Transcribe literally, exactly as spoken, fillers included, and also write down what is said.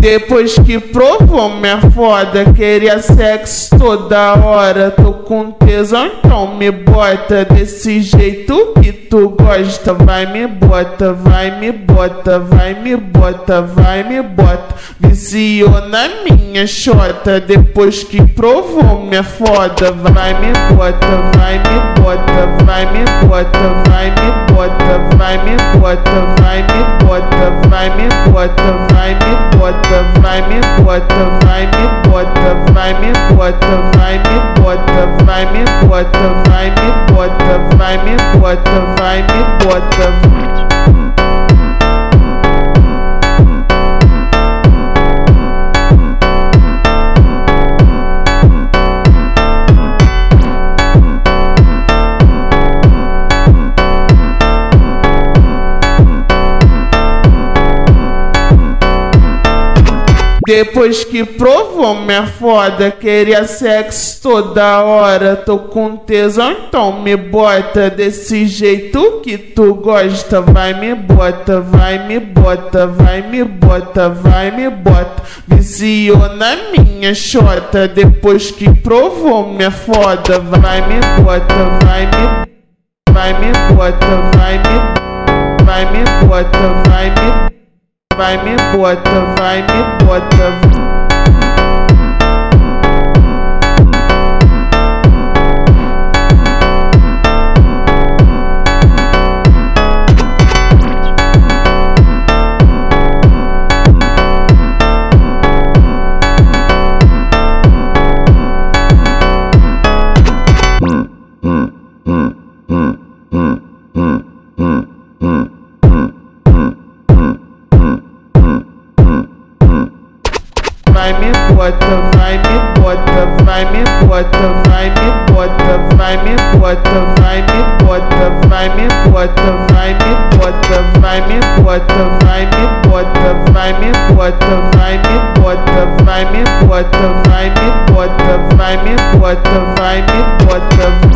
Depois que provou minha foda, queria sexo toda hora. Tô com tesão, então me bota desse jeito que tu gosta. Vai me bota, vai me bota, vai me bota, vai me bota. Viciou na minha xota, depois que provou minha foda. Vai me bota, vai me bota, vai me bota, vai me bota, vai me bota, vai me bota, vai me bota, vai me bota, vai me bota, vai me bota, vai me bota, vai me bota, vai me bota, vai me bota, vai me bota, vai me bota. Depois que provou minha foda, queria sexo toda hora. Tô com tesão, então me bota desse jeito que tu gosta. Vai me bota, vai me bota, vai me bota, vai me bota. Viciou na minha xota, depois que provou minha foda. Vai me bota, vai me, vai me bota, vai me, vai me bota, vai me, vai me bota, vai me bota. Vai me bota, vai me bota, vai me bota, vai me bota, vai me bota, vai me bota, vai me bota, vai me bota, vai me bota, vai me bota, vai me bota, vai me bota, vai me bota, vai me bota, vai me bota, vai me bota.